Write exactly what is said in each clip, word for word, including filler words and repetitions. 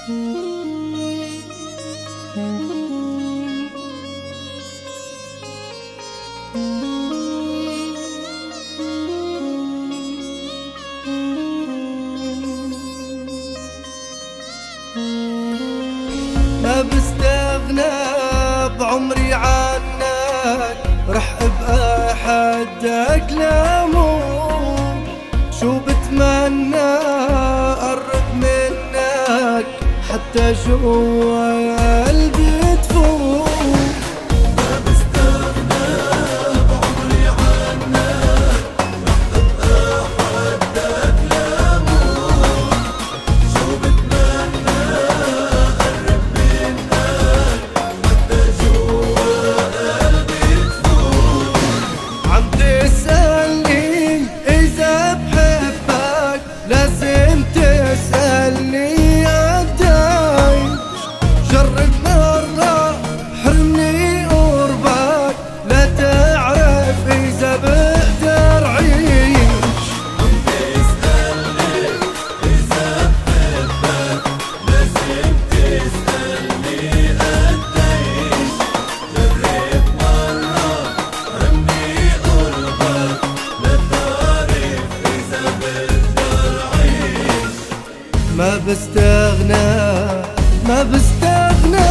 ما بستغنى بعمري عنك، رح ابقى حدك لموت. شو بتمنى قرب منك حتى جوا قلبي تفوت. ما بستغنى بعمري عنك، رح ابقى حدك لموت. شو بتمنى قرب منك حتى جوا قلبي تفوت. عم تسألني إذا بحبك، لازم تسألني قديش. جرب مرة حرمني قربك، لا تعرف إذا بقدر عيش. عم تسألني إذا بحبك، لازم تسألني قديش. جرب مرة حرمني قربك، لا تعرف إذا بقدر عيش. ما بستغنى ما بستغنى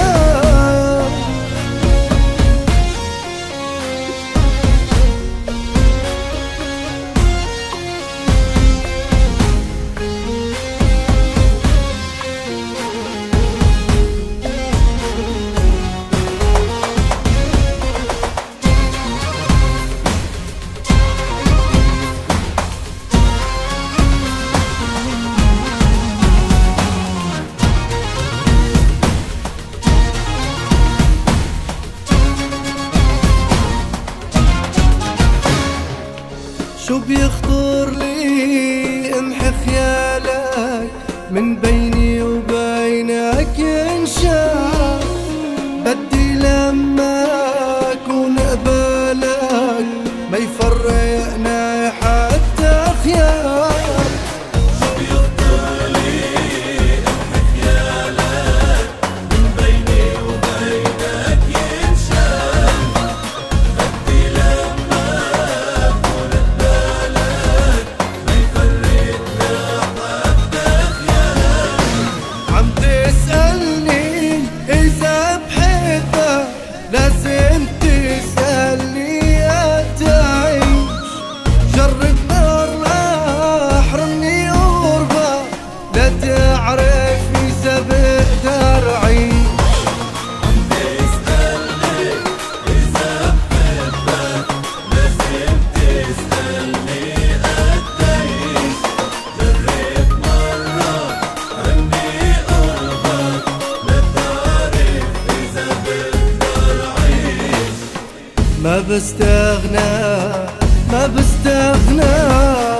شو بيخطر لي امحي خيالك من بيني وبينك ينشاف. بدي لما اكون قبالك ما يفرقنا حتى خيال. شو بيخطر لي امحي خيالك من بيني وبينك ينشاف. بدي لما اكون قبالك ما يفرقنا حتى خيال. عم تسألني إذا بحبك، لازم تسألني قديش. جرب مرة حرمني قربك، لا تعرف إذا بقدر عيش. عم تسألني إذا بحبك، لازم تسألني قديش. جرب مرة حرمني قربك، لا تعرف إذا بقدر عيش. ما بستغنى ما بستغنى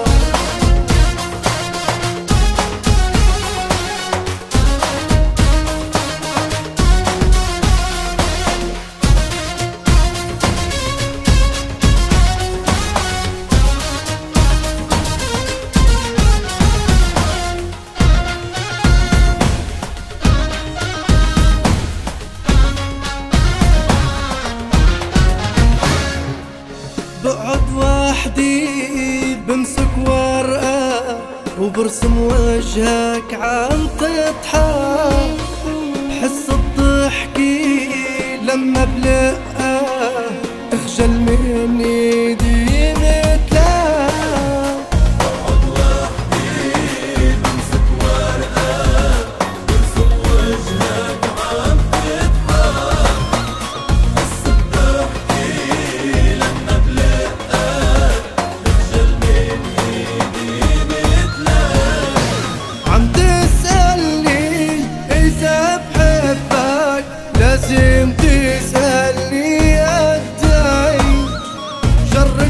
بقعد وحدي بمسك ورقة وبرسم وجهك عم تضحك. بحس بضحكي لما بلقاك، اخجل من ايدي مثلك. بقعد وحدي بمسك ورقة، برسم وجهك عم تضحك. بحس بضحكي لما بلقاك، اخجل من ايدي مثلك. عم تسألني إذا بحبك، لازم تسألني قديش. جرب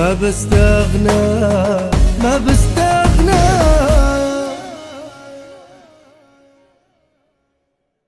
ما بستغنى ما بستغنى